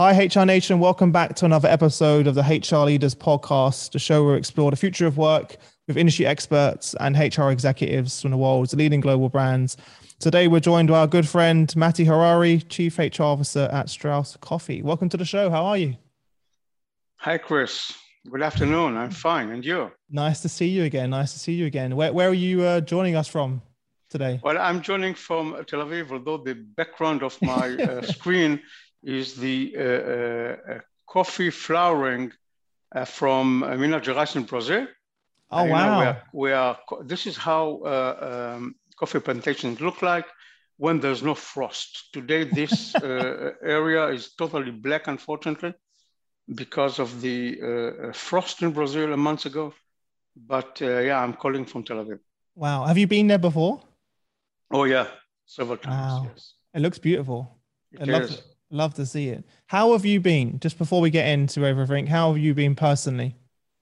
Hi, HR Nation. Welcome back to another episode of the HR Leaders Podcast, the show where we explore the future of work with industry experts and HR executives from the world's leading global brands. Today, we're joined by our good friend, Matti Harari, Chief HR Officer at Strauss Coffee. Welcome to the show. How are you? Hi, Chris. Good afternoon. I'm fine. And you? Nice to see you again. Where are you joining us from today? Well, I'm joining from Tel Aviv, although the background of my screen is the coffee flowering from Minas Gerais in Brazil. Oh, wow. This is how coffee plantations look like when there's no frost. Today, this area is totally black, unfortunately, because of the frost in Brazil a month ago. But yeah, I'm calling from Tel Aviv. Wow. Have you been there before? Oh, yeah. Several times, wow. Yes. It looks beautiful. It is. Love to see it. How have you been? Just before we get into everything, how have you been personally?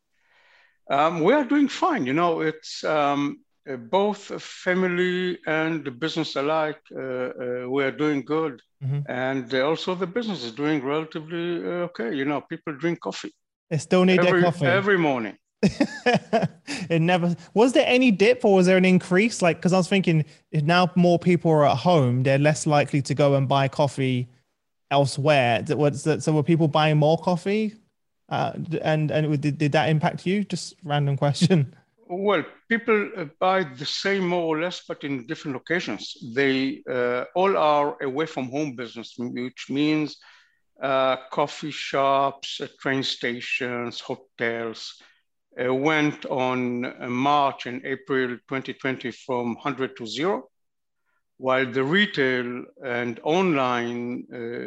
We are doing fine. You know, it's both family and business alike. We are doing good. Mm-hmm. And also the business is doing relatively okay. You know, people drink coffee. They still need their coffee. Every morning. It never was there any dip or was there an increase? Like, because I was thinking if now more people are at home, they're less likely to go and buy coffee elsewhere. So were people buying more coffee? And did that impact you? Just random question. Well, people buy the same more or less, but in different locations. They all are away from home business, which means coffee shops, train stations, hotels. Went on March and April 2020 from 100 to 0, while the retail and online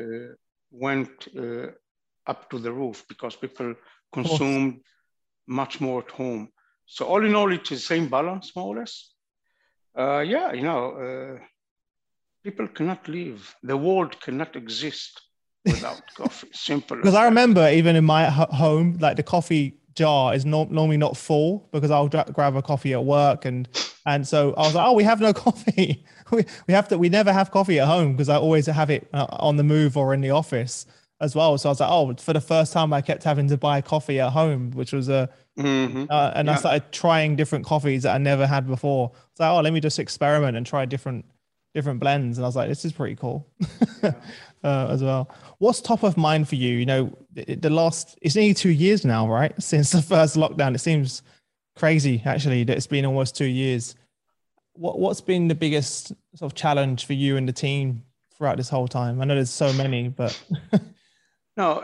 went up to the roof because people consumed much more at home. So all in all, it's the same balance, more or less. Yeah, you know, people cannot live. The world cannot exist without coffee. Simple. Because I remember even in my home, like the coffee jar is normally not full because I'll grab a coffee at work and so I was like, oh, we have no coffee. we never have coffee at home because I always have it on the move or in the office as well. So I was like, oh, for the first time I kept having to buy coffee at home, which was I started trying different coffees that I never had before. So oh, let me just experiment and try different blends. And I was like, this is pretty cool. As well. What's top of mind for you? You know, it's nearly 2 years now, right? Since the first lockdown. It seems crazy, actually, that it's been almost 2 years. What's been the biggest sort of challenge for you and the team throughout this whole time? I know there's so many, but no,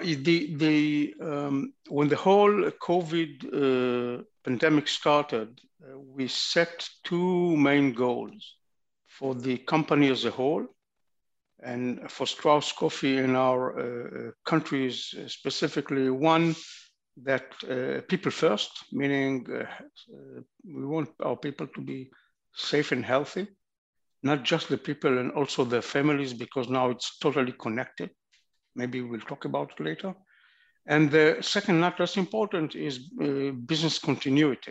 when the whole COVID pandemic started, we set two main goals for the company as a whole, and for Strauss Coffee in our countries specifically. One, that people first, meaning we want our people to be safe and healthy, not just the people and also their families, because now it's totally connected. Maybe we'll talk about it later. And the second, not less important, is business continuity.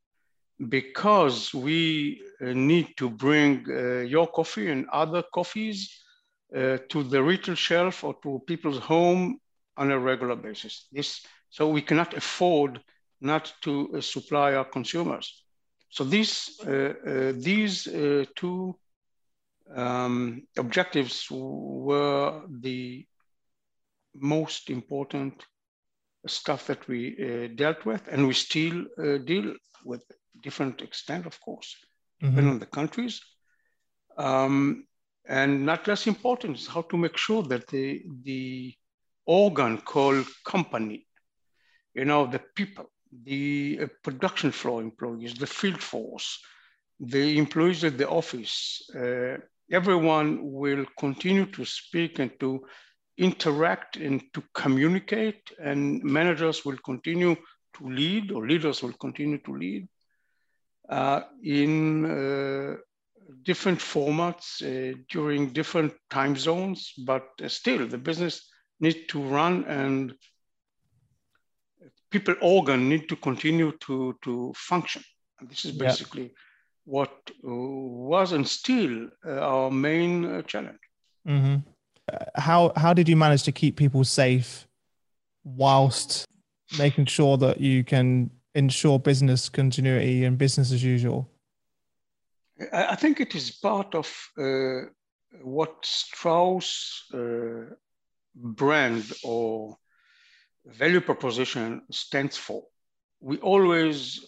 Because we need to bring your coffee and other coffees to the retail shelf or to people's home on a regular basis. So we cannot afford not to supply our consumers. So these two objectives were the most important stuff that we dealt with, and we still deal with different extent, of course, depending on the countries. And not less important is how to make sure that the organ called company, you know, the people, the production floor employees, the field force, the employees at the office, everyone will continue to speak and to interact and to communicate, and managers will continue to lead, or leaders will continue to lead in different formats during different time zones, but still the business needs to run, and people organ need to continue to function. And this is basically what was and still our main challenge. Mm-hmm. how did you manage to keep people safe whilst making sure that you can ensure business continuity and business as usual? I think it is part of what Strauss brand or value proposition stands for. We always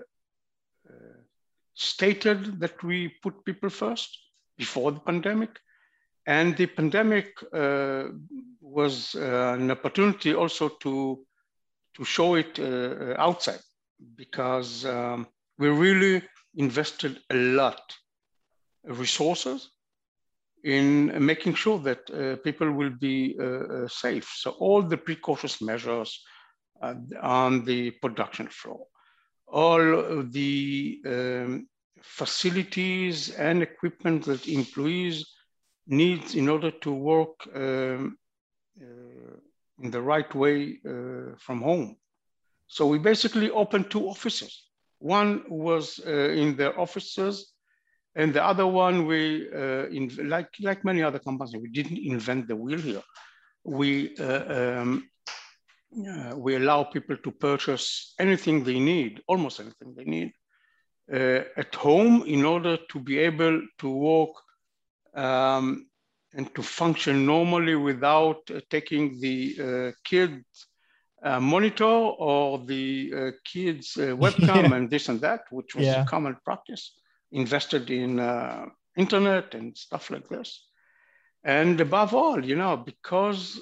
stated that we put people first before the pandemic, and the pandemic was an opportunity also to show it outside, because we really invested a lot of resources in making sure that people will be safe. So all the precautionary measures on the production floor, all of the facilities and equipment that employees need in order to work in the right way from home. So we basically opened two offices. One was in their offices, and the other one like many other companies, we didn't invent the wheel here. We allow people to purchase anything they need, almost anything they need, at home in order to be able to work and to function normally without taking the kids monitor or the kids webcam and this and that, which was common practice, invested in internet and stuff like this. And above all, because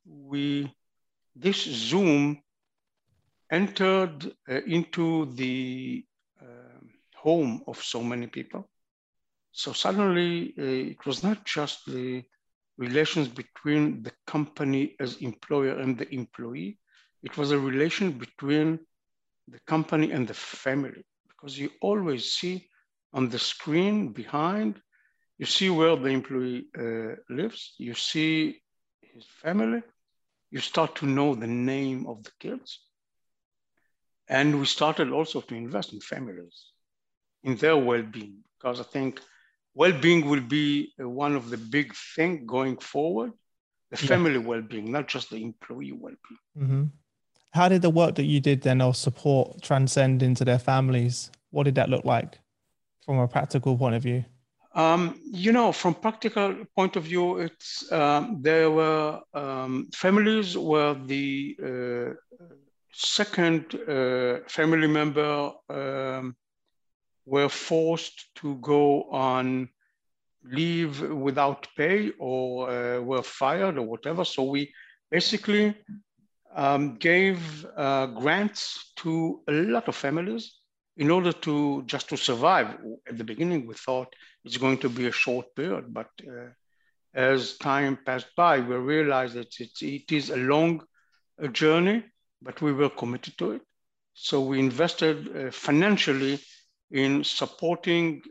this Zoom entered into the home of so many people. So suddenly it was not just the relations between the company as employer and the employee. It was a relation between the company and the family, because you always see on the screen behind, you see where the employee lives, you see his family, you start to know the name of the kids. And we started also to invest in families, in their well-being, because I think well-being will be one of the big things going forward, the family well-being, not just the employee well-being. Mm-hmm. How did the work that you did then or support transcend into their families? What did that look like from a practical point of view? From practical point of view, it's there were families where the second family member were forced to go on leave without pay or were fired or whatever. So we basically gave grants to a lot of families in order to just to survive. At the beginning, we thought it's going to be a short period, but as time passed by, we realized that it is a long journey, but we were committed to it. So we invested financially in supporting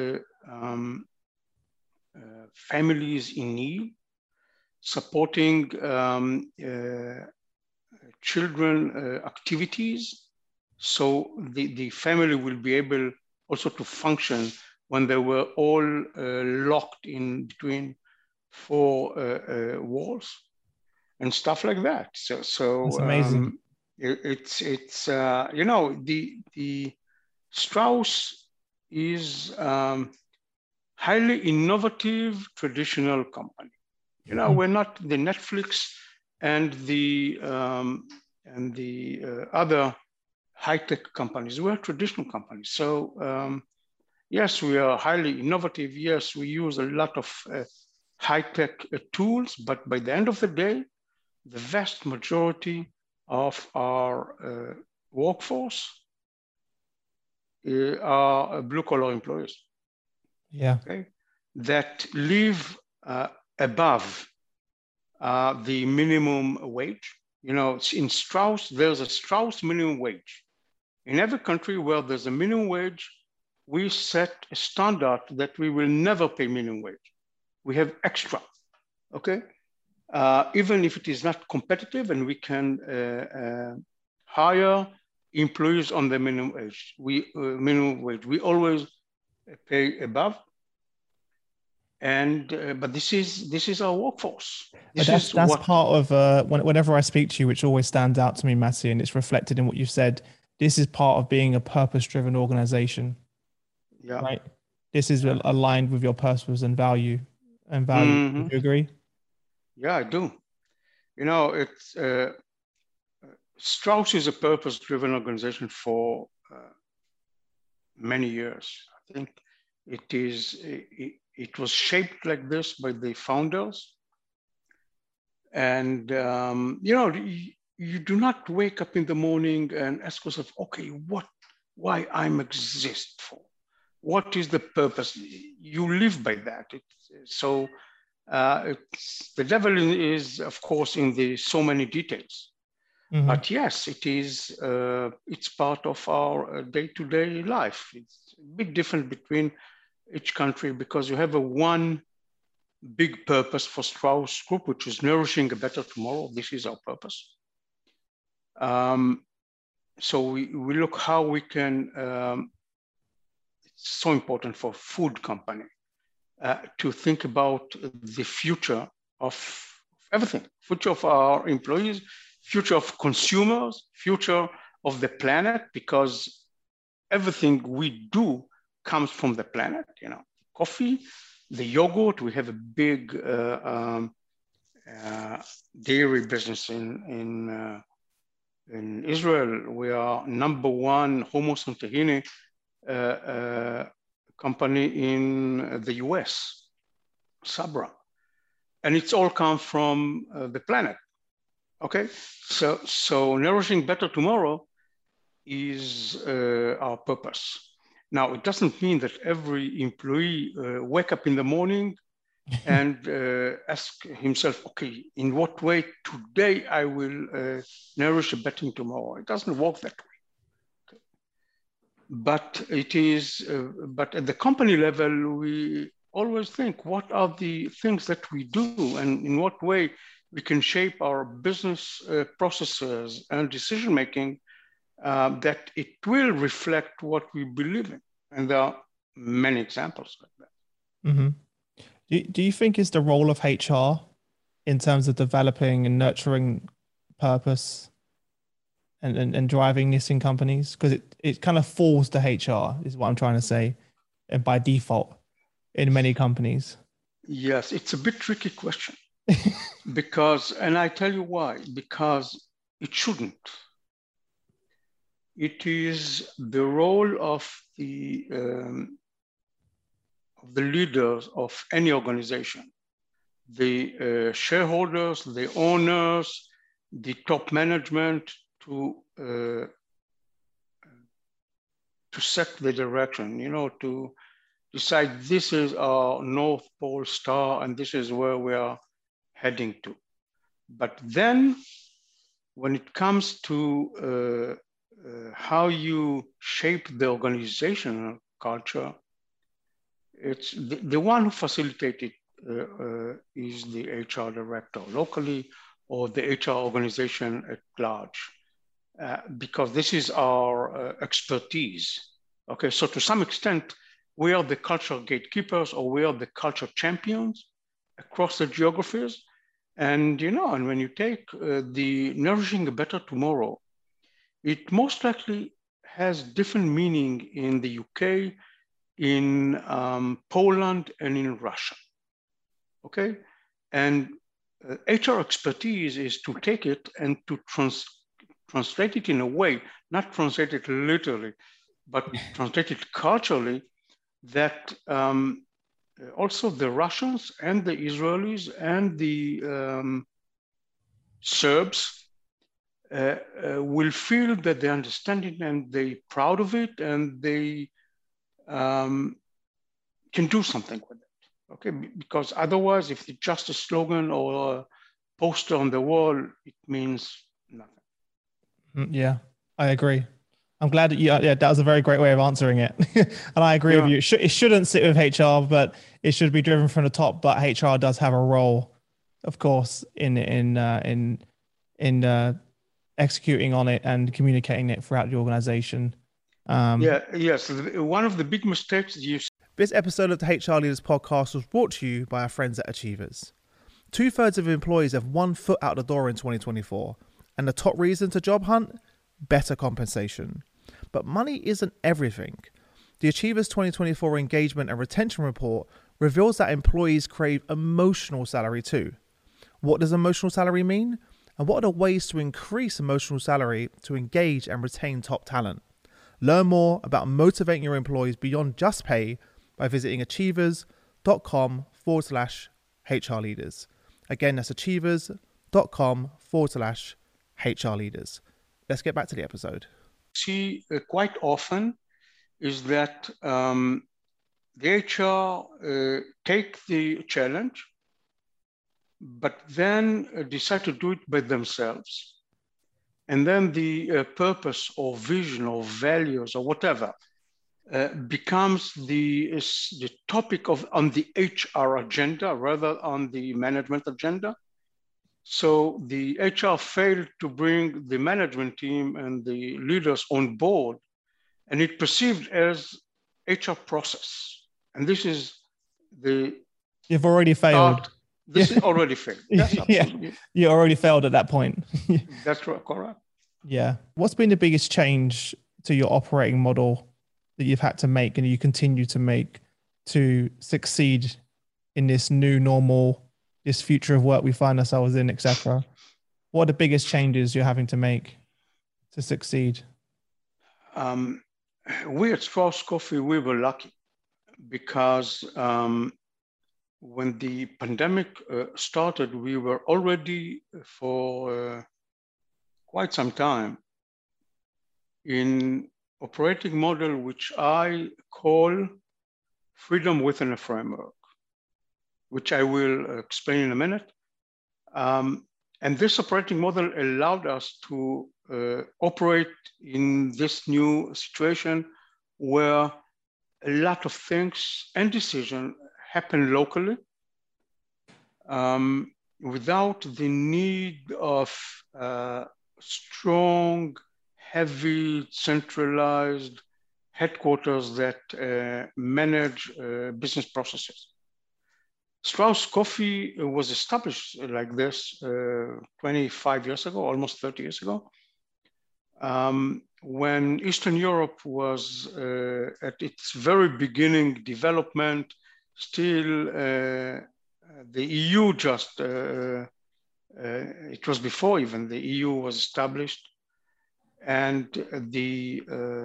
families in need, supporting children activities, so the family will be able also to function when they were all locked in between four walls and stuff like that. So that's amazing. It's the Strauss is highly innovative traditional company. We're not the Netflix and the other high-tech companies. We're traditional companies. So yes, we are highly innovative. Yes, we use a lot of high-tech tools, but by the end of the day, the vast majority of our workforce are blue-collar employees. Yeah. Okay, that live above the minimum wage. In Strauss, there's a Strauss minimum wage. In every country where there's a minimum wage, we set a standard that we will never pay minimum wage. We have extra, okay? Even if it is not competitive and we can hire employees on the minimum wage, we always pay above. But this is our workforce. But that's part of whenever I speak to you, which always stands out to me, Masi, and it's reflected in what you've said. This is part of being a purpose-driven organization. Yeah. Right. This is aligned with your purpose and value. Mm-hmm. Do you agree? Yeah, I do. It's Strauss is a purpose-driven organization for many years. I think it was shaped like this by the founders. And, you do not wake up in the morning and ask yourself, okay, why I'm exist for? What is the purpose? You live by that. The devil is, of course, in the so many details. Mm-hmm. But yes, it's part of our day-to-day life. It's a bit different between each country because you have one big purpose for Strauss Group, which is nourishing a better tomorrow. This is our purpose. So we look how we can, it's so important for food company to think about the future of everything, future of our employees, future of consumers, future of the planet, because everything we do comes from the planet, coffee, the yogurt. We have a big dairy business in Israel. We are #1 hummus and tahini company in the US, Sabra. And it's all come from the planet. Okay, so nourishing better tomorrow is our purpose. Now, it doesn't mean that every employee wake up in the morning and ask himself, okay, in what way today I will nourish a better tomorrow. It doesn't work that way. Okay. But but at the company level, we always think, what are the things that we do and in what way we can shape our business processes and decision-making that it will reflect what we believe in. And there are many examples like that. Mm-hmm. Do you think it's the role of HR in terms of developing and nurturing purpose and driving this in companies? Because it kind of falls to HR is what I'm trying to say, and by default in many companies. Yes, it's a bit tricky question because, and I tell you why, because it shouldn't. It is the role of the leaders of any organization, the shareholders, the owners, the top management to set the direction, to decide this is our North Pole star and this is where we are heading to. But then when it comes to how you shape the organizational culture, it's the one who facilitated is the HR director locally or the HR organization at large, because this is our expertise. Okay, so to some extent, we are the culture gatekeepers or we are the culture champions across the geographies. And, and when you take the nourishing a better tomorrow, it most likely has different meaning in the UK, in Poland, and in Russia. Okay, and HR expertise is to take it and to translate it in a way, not translate it literally, but translate it culturally, that also the Russians and the Israelis and the Serbs will feel that they understand it and they're proud of it and they can do something with it, okay? Because otherwise, if it's just a slogan or a poster on the wall, it means nothing. Yeah, I agree. I'm glad that that was a very great way of answering it. And I agree with you. It shouldn't sit with HR, but it should be driven from the top. But HR does have a role, of course, in executing on it and communicating it throughout the organization. Yes. One of the big mistakes This episode of the HR Leaders Podcast was brought to you by our friends at Achievers. 2/3 of employees have one foot out the door in 2024, and the top reason to job hunt? Better compensation. But money isn't everything. The Achievers 2024 Engagement and Retention Report reveals that employees crave emotional salary too. What does emotional salary mean? And what are the ways to increase emotional salary to engage and retain top talent? Learn more about motivating your employees beyond just pay by visiting achievers.com/HR leaders. Again, that's achievers.com/HR leaders. Let's get back to the episode. See quite often is that the HR take the challenge, but then decide to do it by themselves. And then the purpose or vision or values or whatever becomes the topic on the HR agenda rather on the management agenda. So the HR failed to bring the management team and the leaders on board, and it perceived as HR process. And this is the... You've already failed. This is already failed. Yes, absolutely. Yeah, you already failed at that point. That's right, correct. Yeah. What's been the biggest change to your operating model that you've had to make and you continue to make to succeed in this new normal, this future of work we find ourselves in, etc.? What are the biggest changes you're having to make to succeed? We at Strauss Coffee, we were lucky because when the pandemic started, we were already for quite some time in operating model, which I call freedom within a framework, which I will explain in a minute. And this operating model allowed us to operate in this new situation where a lot of things and decisions happen locally without the need of strong, heavy, centralized headquarters that manage business processes. Strauss Coffee was established like this 25 years ago, almost 30 years ago, when Eastern Europe was at its very beginning development. Still, the EU just, it was before even the EU was established. And the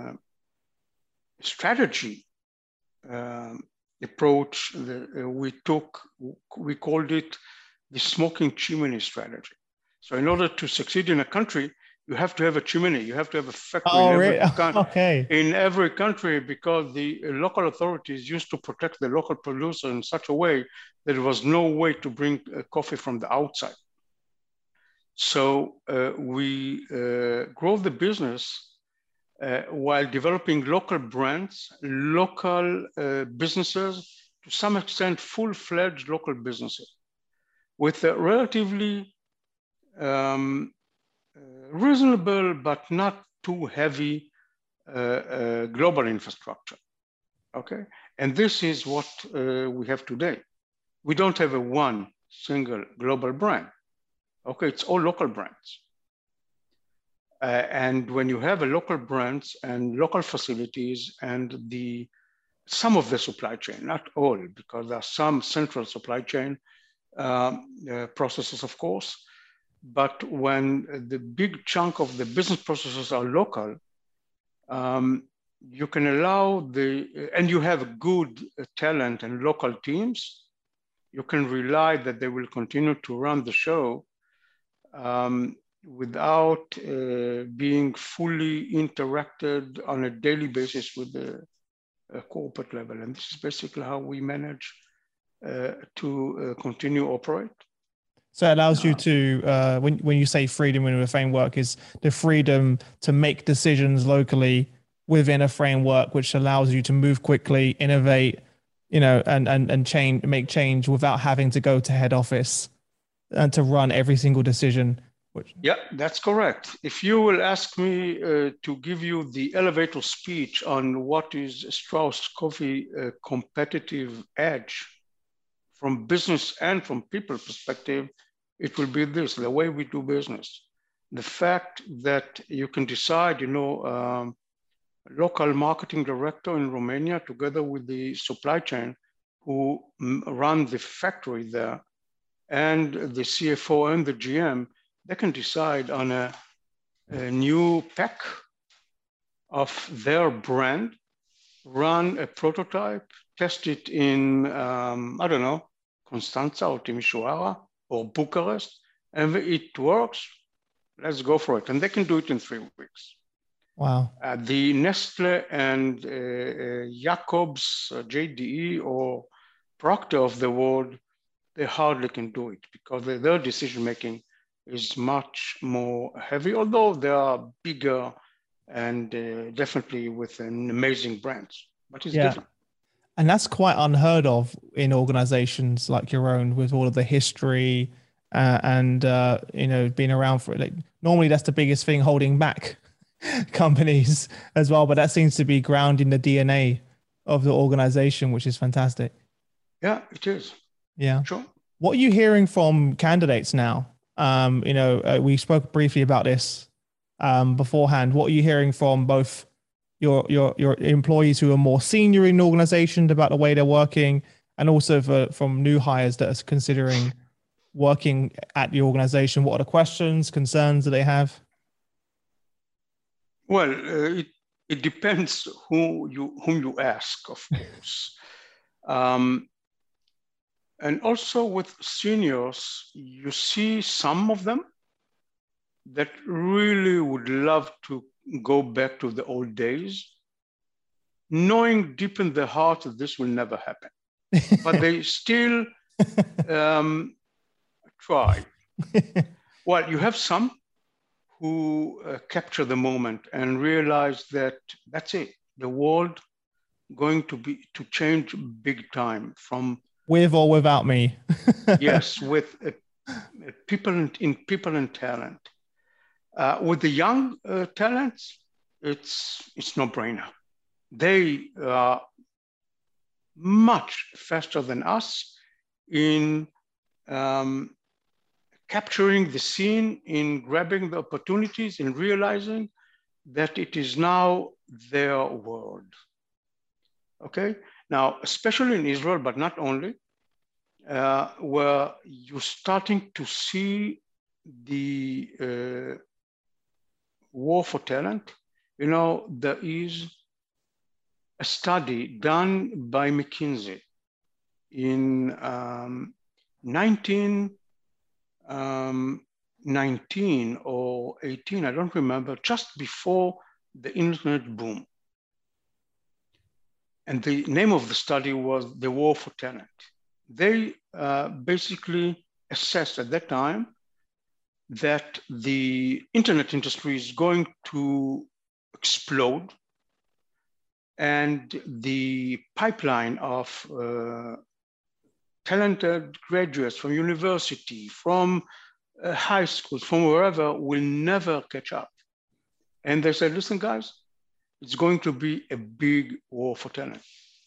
strategy approach we took, we called it the smoking chimney strategy. So in order to succeed in a country, you have to have a chimney, you have to have a factory in every country, because the local authorities used to protect the local producer in such a way that there was no way to bring coffee from the outside. So we grow the business while developing local brands, local businesses, to some extent full-fledged local businesses with a relatively reasonable but not too heavy global infrastructure, okay? And this is what we have today. We don't have a one single global brand, okay? It's all local brands. And when you have a local brands and local facilities and some of the supply chain, not all, because there are some central supply chain processes, of course, but when the big chunk of the business processes are local, you can allow and you have good talent and local teams, you can rely that they will continue to run the show without being fully interacted on a daily basis with the corporate level. And this is basically how we manage to continue operate. So it allows you to, when you say freedom in a framework, is the freedom to make decisions locally within a framework, which allows you to move quickly, innovate, and change, make change without having to go to head office and to run every single decision Yeah, that's correct. If you will ask me to give you the elevator speech on what is Strauss Coffee competitive edge from business and from people perspective, it will be this: the way we do business, the fact that you can decide, local marketing director in Romania, together with the supply chain who run the factory there, and the CFO and the GM, they can decide on a new pack of their brand, run a prototype, test it in, I don't know, Constanța or Timișoara or Bucharest, and if it works, let's go for it. And they can do it in 3 weeks. Wow. The Nestle and Jacobs, JDE or Procter of the world, they hardly can do it because their decision-making is much more heavy, although they are bigger and definitely with an amazing brands, but it's different. And that's quite unheard of in organizations like your own, with all of the history and being around for it. Like, normally that's the biggest thing holding back companies as well, but that seems to be ground in the DNA of the organization, which is fantastic. Yeah, it is. Yeah. Sure. What are you hearing from candidates now? We spoke briefly about this beforehand. What are you hearing from both your employees who are more senior in the organization about the way they're working, and also from new hires that are considering working at the organization? What are the questions, concerns that they have? Well, it depends whom you ask, of course. And also with seniors, you see some of them that really would love to go back to the old days, knowing deep in their heart that this will never happen. But they still try. Well, you have some who capture the moment and realize that that's it. The world going to change big time from with or without me. Yes, with people and talent. With the young talents, it's no brainer. They are much faster than us in capturing the scene, in grabbing the opportunities, in realizing that it is now their world. Okay, now, especially in Israel, but not only, where you're starting to see the war for talent. There is a study done by McKinsey in 1919 or 18, I don't remember, just before the internet boom. And the name of the study was The War for Talent. They basically assessed at that time that the internet industry is going to explode, and the pipeline of talented graduates from university, from high schools, from wherever, will never catch up. And they said, listen, guys, it's going to be a big war for talent.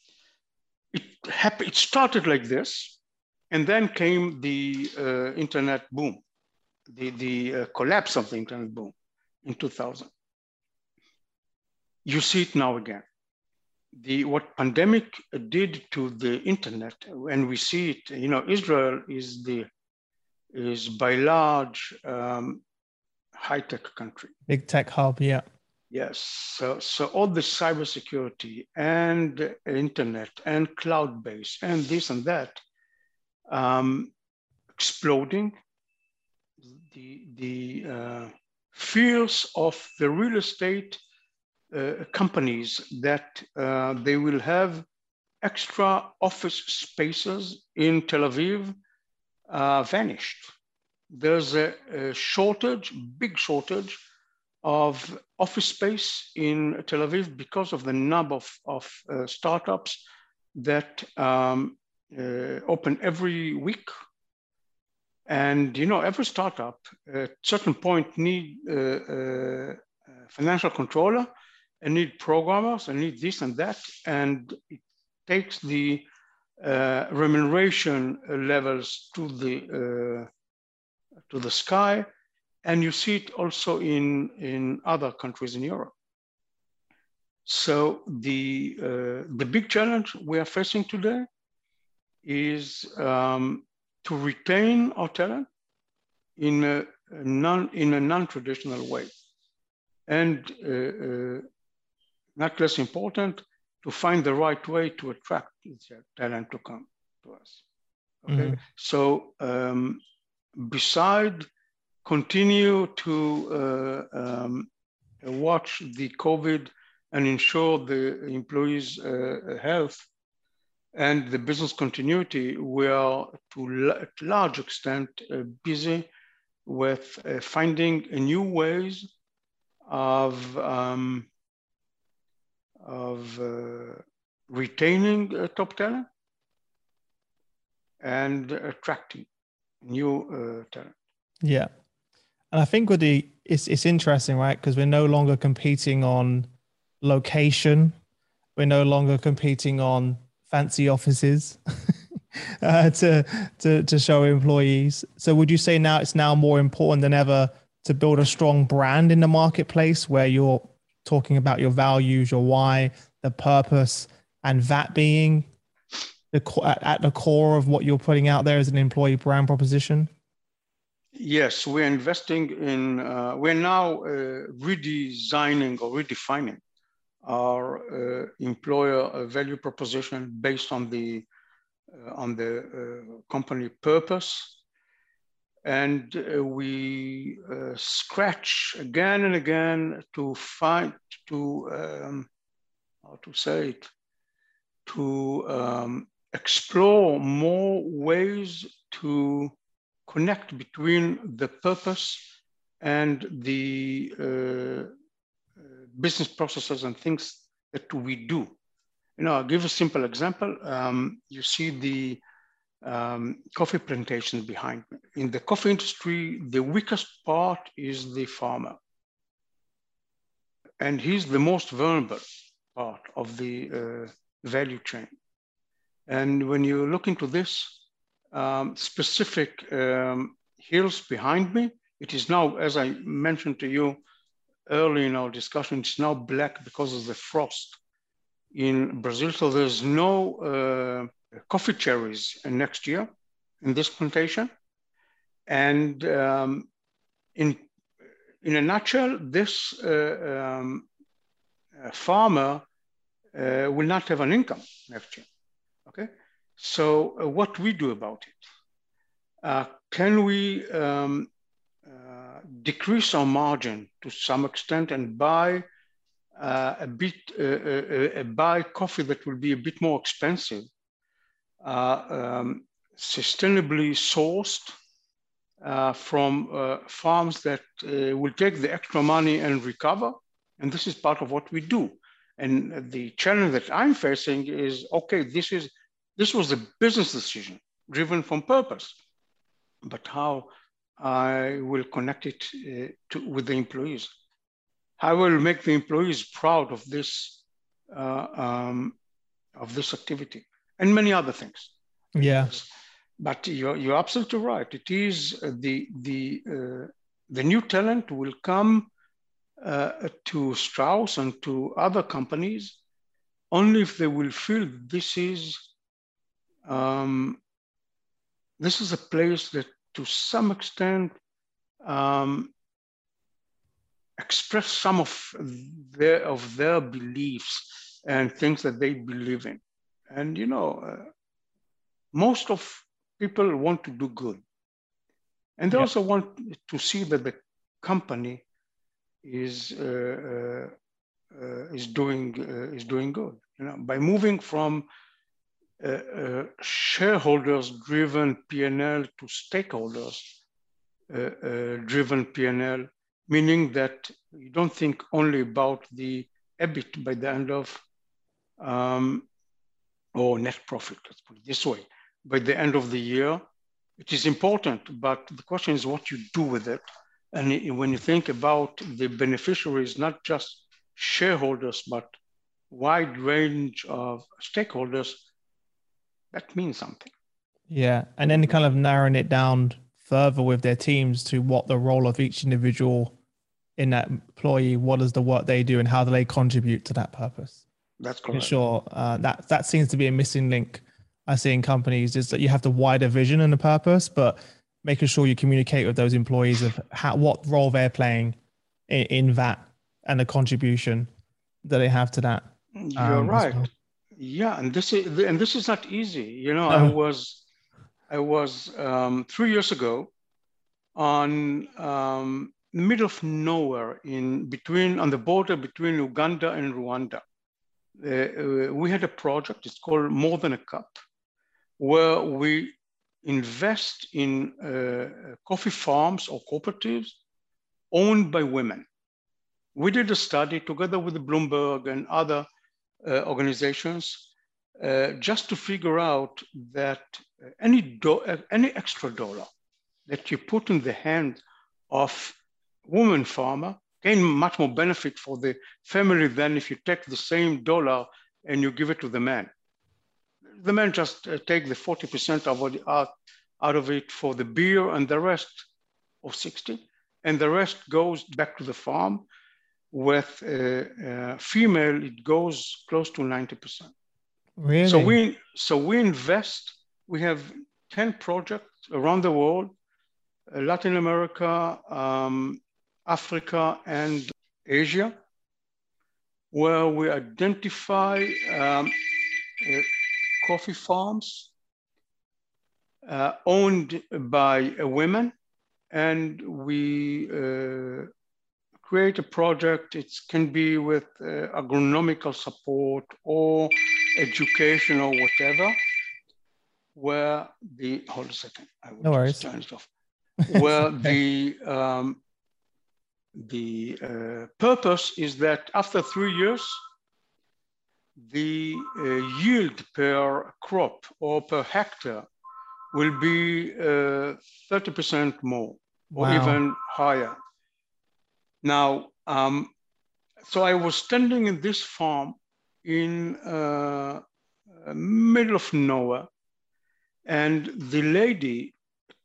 It started like this, and then came the internet boom, the collapse of the internet boom in 2000. You see it now again. What pandemic did to the internet, and we see it, Israel is by large high-tech country. Big tech hub, yeah. Yes, so all the cybersecurity and internet and cloud-based and this and that, exploding. The fears of the real estate companies that they will have extra office spaces in Tel Aviv vanished. There's a big shortage of office space in Tel Aviv because of the number of startups that open every week. And every startup at a certain point need a financial controller and need programmers and need this and that. And it takes the remuneration levels to the sky. And you see it also in other countries in Europe. So the big challenge we are facing today is to retain our talent in a non-traditional way, and not less important, to find the right way to attract talent to come to us. Okay, so beside continue to watch the COVID and ensure the employees' health and the business continuity, we are to a large extent busy with finding new ways of retaining top talent and attracting new talent. Yeah. And I think it's interesting, right? Because we're no longer competing on location. We're no longer competing on fancy offices to show employees. So would you say now it's more important than ever to build a strong brand in the marketplace where you're talking about your values, your why, the purpose, and that being at the core of what you're putting out there as an employee brand proposition? Yes, we're investing in, we're now redesigning or redefining our employer value proposition based on the company purpose. And we scratch again and again to find, to explore more ways to connect between the purpose and the business processes and things that we do. I'll give a simple example. You see the coffee plantations behind me. In the coffee industry, the weakest part is the farmer. And he's the most vulnerable part of the value chain. And when you look into this specific hills behind me, it is now, as I mentioned to you early in our discussion, it's now black because of the frost in Brazil. So there's no coffee cherries next year in this plantation. And in a nutshell, this farmer will not have an income next year, okay? So what we do about it? Can we decrease our margin to some extent and buy buy coffee that will be a bit more expensive, sustainably sourced from farms that will take the extra money and recover? And this is part of what we do. And the challenge that I'm facing is, okay, this was a business decision driven from purpose, but how I will connect it with the employees. How will make the employees proud of this activity and many other things. Yeah. But you're absolutely right. It is the new talent will come to Strauss and to other companies only if they will feel this is a place that, to some extent, express some of their beliefs and things that they believe in. And most of people want to do good, and they also want to see that the company is doing good. By moving from shareholders-driven P&L to stakeholders-driven P&L, meaning that you don't think only about the EBIT by the end of, or net profit, let's put it this way, by the end of the year, it is important, but the question is what you do with it. And when you think about the beneficiaries, not just shareholders, but wide range of stakeholders, that means something. Yeah. And then kind of narrowing it down further with their teams to what the role of each individual in that employee, what is the work they do and how do they contribute to that purpose? That's correct. For sure. That seems to be a missing link I see in companies, is that you have the wider vision and the purpose, but making sure you communicate with those employees of what role they're playing in that and the contribution that they have to that. You're right. Well. Yeah, and this is not easy. You know, No. I was 3 years ago on the middle of nowhere on the border between Uganda and Rwanda. We had a project. It's called More Than a Cup, where we invest in coffee farms or cooperatives owned by women. We did a study together with Bloomberg and other organizations just to figure out that any extra dollar that you put in the hand of woman farmer gain much more benefit for the family than if you take the same dollar and you give it to the man. The man just take the 40% out of it for the beer and the rest, or 60, and the rest goes back to the farm. With female, it goes close to 90%. Really? So we invest. We have 10 projects around the world, Latin America, Africa, and Asia, where we identify coffee farms owned by women, and we create a project. It can be with agronomical support or education or whatever, where hold a second, I will just turn it off. Where the purpose is that after 3 years, the yield per crop or per hectare will be 30% more, or even higher. Now, so I was standing in this farm in middle of nowhere, and the lady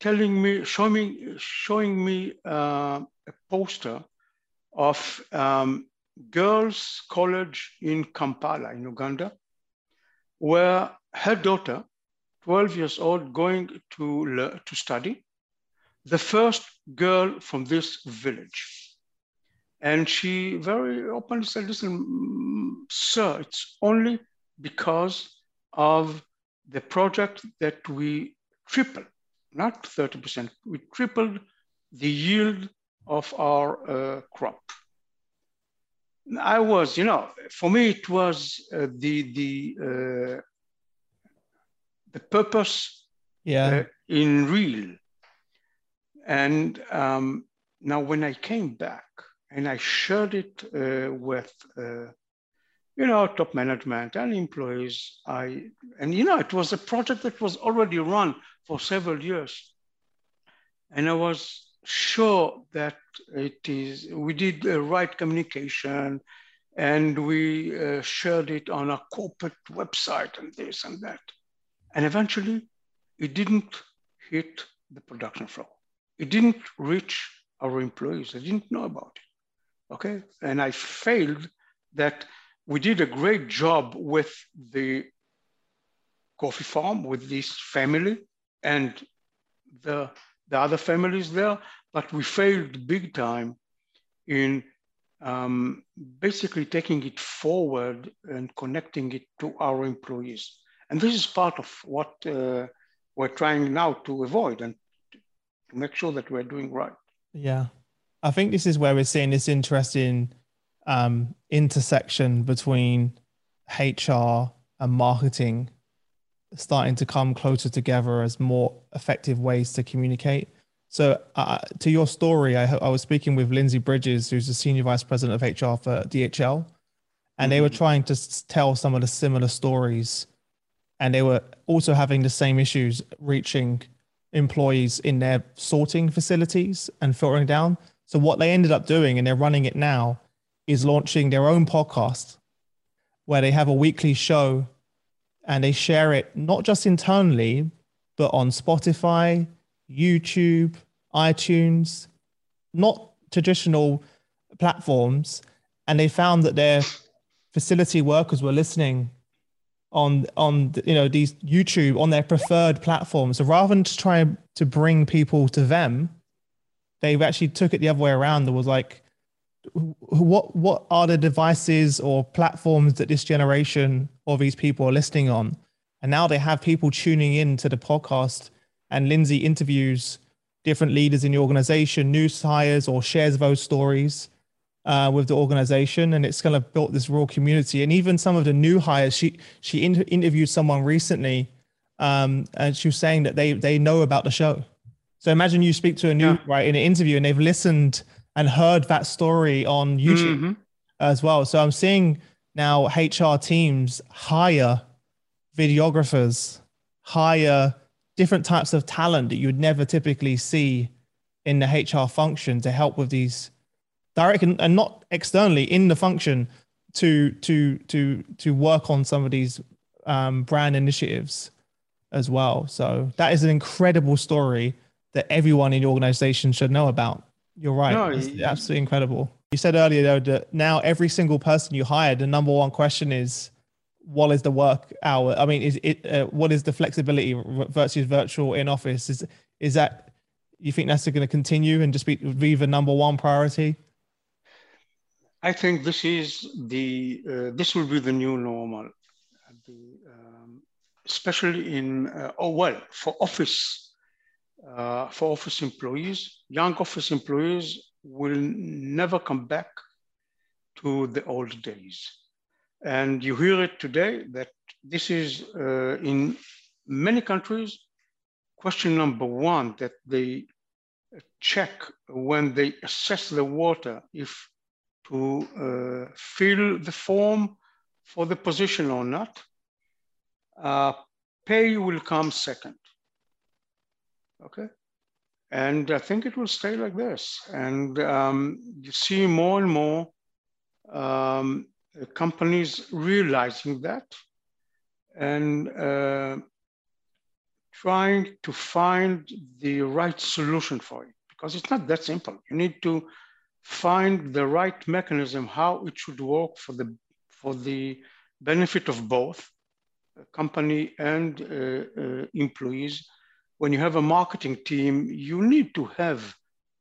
showing me a poster of girls' college in Kampala, in Uganda, where her daughter, 12 years old, going to study, the first girl from this village. And she very openly said, listen, sir, it's only because of the project that we tripled, not 30%, we tripled the yield of our crop. I was, for me, it was the purpose in real. And now when I came back, and I shared it with, top management and employees. It was a project that was already run for several years. And I was sure that we did the right communication, and we shared it on our corporate website and this and that. And eventually, it didn't hit the production floor. It didn't reach our employees. They didn't know about it. Okay, and I failed that we did a great job with the coffee farm, with this family and the other families there, but we failed big time in basically taking it forward and connecting it to our employees. And this is part of what we're trying now to avoid and to make sure that we're doing right. Yeah. I think this is where we're seeing this interesting intersection between HR and marketing starting to come closer together as more effective ways to communicate. So to your story, I was speaking with Lindsay Bridges, who's the Senior Vice President of HR for DHL, and they were trying to tell some of the similar stories, and they were also having the same issues reaching employees in their sorting facilities and filtering down. So what they ended up doing, and they're running it now, is launching their own podcast where they have a weekly show and they share it not just internally, but on Spotify, YouTube, iTunes, not traditional platforms. And they found that their facility workers were listening on these YouTube on their preferred platforms. So rather than to try to bring people to them, they've actually took it the other way around. There was like, what are the devices or platforms that this generation of these people are listening on? And now they have people tuning in to the podcast, and Lindsay interviews different leaders in the organization, news hires, or shares those stories with the organization. And it's kind of built this real community. And even some of the new hires, she interviewed someone recently, and she was saying that they know about the show. So imagine you speak to a new right in an interview and they've listened and heard that story on YouTube as well. So I'm seeing now HR teams hire videographers, hire different types of talent that you would never typically see in the HR function to help with these direct and not externally in the function to work on some of these brand initiatives as well. So that is an incredible story that everyone in the organization should know about. You're right. No, it's absolutely incredible. You said earlier, though, that now every single person you hire, the number one question is, what is the work hour? I mean, what is the flexibility versus virtual in office? Is that, you think that's going to continue and just be the number one priority? I think this will be the new normal, especially for office employees. Young office employees will never come back to the old days. And you hear it today that this is in many countries, question number one that they check when they assess the water, if to fill the form for the position or not. Pay will come second. Okay. And I think it will stay like this. And you see more and more companies realizing that and trying to find the right solution for it, because it's not that simple. You need to find the right mechanism, how it should work for the benefit of both company and employees. When you have a marketing team, you need to have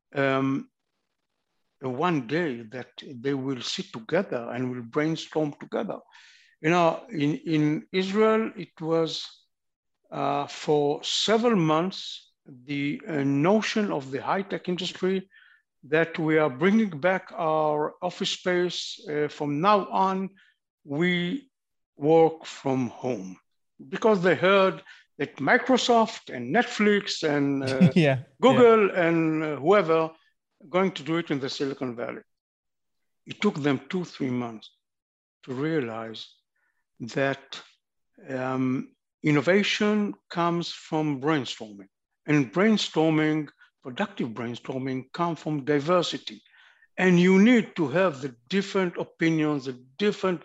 one day that they will sit together and will brainstorm together. You know, in Israel, it was for several months, the notion of the high-tech industry that we are bringing back our office space. From now on, we work from home, because they heard that Microsoft and Netflix and Google and whoever going to do it in the Silicon Valley. It took them 2-3 months to realize that innovation comes from brainstorming, and productive brainstorming comes from diversity. And you need to have the different opinions, the different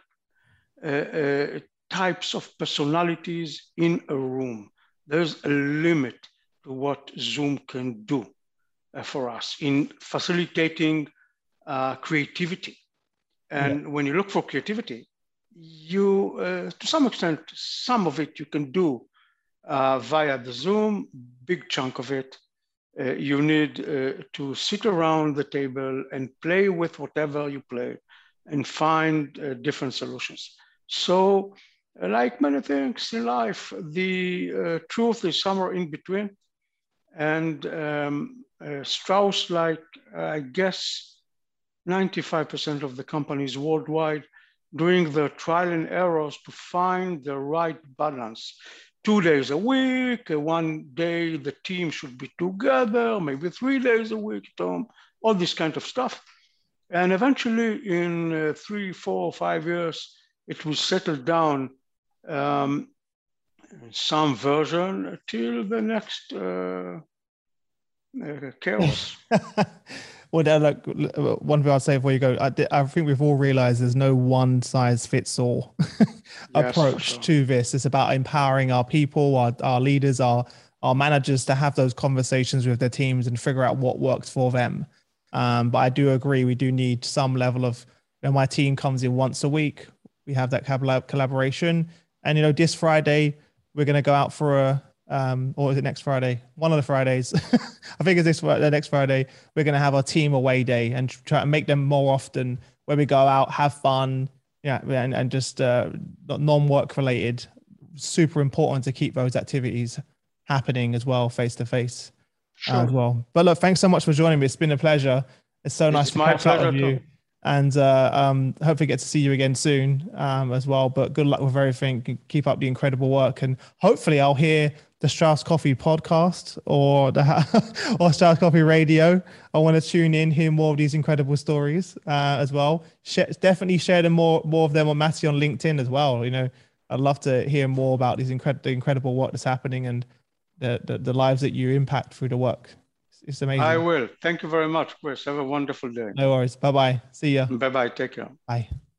types of personalities in a room. There's a limit to what Zoom can do for us in facilitating creativity. And when you look for creativity, you, to some extent, some of it you can do via the Zoom, big chunk of it. You need to sit around the table and play with whatever you play and find different solutions. So, like many things in life, the truth is somewhere in between. And Strauss, like I guess 95% of the companies worldwide, doing the trial and errors to find the right balance. 2 days a week, 1 day the team should be together, maybe 3 days a week, all this kind of stuff. And eventually in 3, 4, 5 years, it will settle down some version till the next chaos. Well, like one thing I'll say before you go, I think we've all realized there's no one size fits all approach sure. to this. It's about empowering our people, our leaders, our managers to have those conversations with their teams and figure out what works for them. But I do agree, we do need some level of, my team comes in once a week. We have that collaboration. And, this Friday, we're going to go out for a, or is it next Friday? One of the Fridays. I think it's the next Friday. We're going to have our team away day and try to make them more often where we go out, have fun, and just non-work related. Super important to keep those activities happening as well, face to face as well. But look, thanks so much for joining me. It's been a pleasure. It's so nice to catch up with you. And hopefully get to see you again soon as well. But good luck with everything. Keep up the incredible work. And hopefully I'll hear the Strauss Coffee podcast or or Strauss Coffee Radio. I want to tune in, hear more of these incredible stories as well. Definitely share them more of them on Matty on LinkedIn as well. I'd love to hear more about these incredible work that's happening and the lives that you impact through the work. It's amazing. I will. Thank you very much, Chris. Have a wonderful day. No worries. Bye-bye. See ya. Bye-bye. Take care. Bye.